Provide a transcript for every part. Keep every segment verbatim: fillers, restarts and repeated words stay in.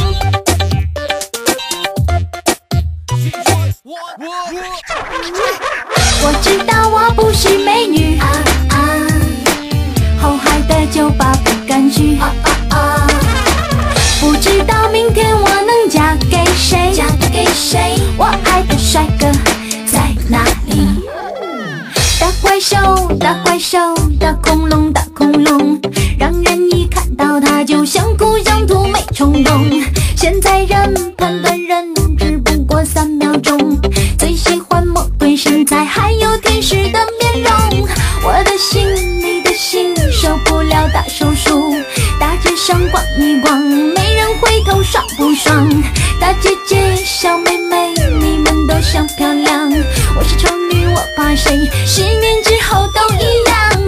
我知道我不是美女，啊啊，后海的酒吧不敢去，啊啊啊，不知道明天我能嫁给谁，嫁给谁？我爱的帅哥在哪里？大怪兽，大怪兽，大恐龙，大恐龙，让人一看到它就想哭想吐没冲动。现在人判断人只不过三秒钟，最喜欢魔鬼身材还有天使的面容。我的心，你的心，受不了大手术，大街上逛一逛，没人回头爽不爽？大姐姐小妹妹，你们都想漂亮，我是丑女我怕谁？十年之后都一样。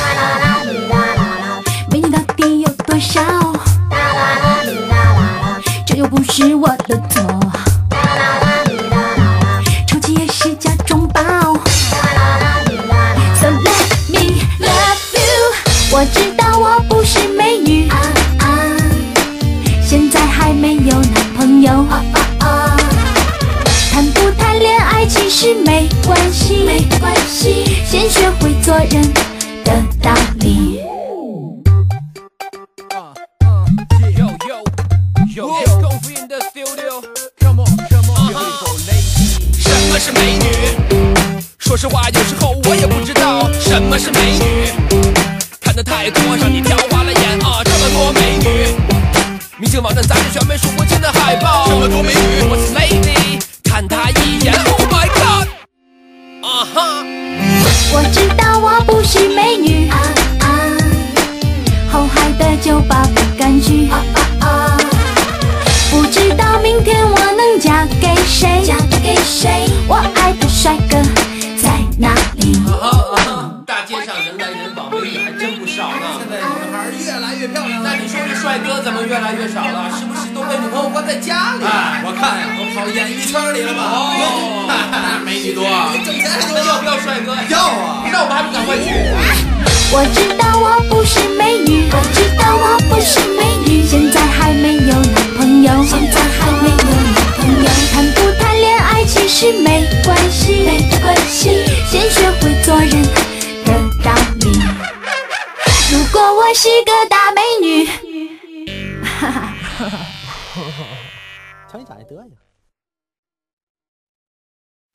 美女到底有多少？这又不是我的错，臭气也是假装包。So let me love you， 我知道我不是美女，啊啊，现在还没有男朋友，啊啊啊，谈不谈恋爱其实没关系，没关系，先学会做人的道理。 什么是美女？说实话，有时候我也不知道什么是美女。看得太多，让你挑花了眼啊！这么多美女，明星网站杂志选美数不清的海报。这么多美女，我是 lady， 看她一眼 ，Oh my god！ 啊哈！ 我知道我不是美女，啊啊，后海的酒吧不敢去，啊啊啊，不知道明天我能嫁给谁，嫁给谁？我爱的帅哥在哪里？ 啊啊！大街上人来人往，美女还真不少呢。 现在女孩越来越漂亮了。 那你说这帅哥怎么越来越少了？是不是都被女朋友关在家里？ 哎，我看呀，都跑演艺圈里了吧？ 哦， 那美女多，挣钱还多。 要不要帅哥？ 要啊！ 那我们还不赶快去？ 我知道我不是美女，我知道我不是美女，现在还没有男朋友，现在还没有男朋友，谈不谈恋爱其实没关系，没关系，先学会做人的道理。如果我是个大美女，哈哈， 瞧你长得得意。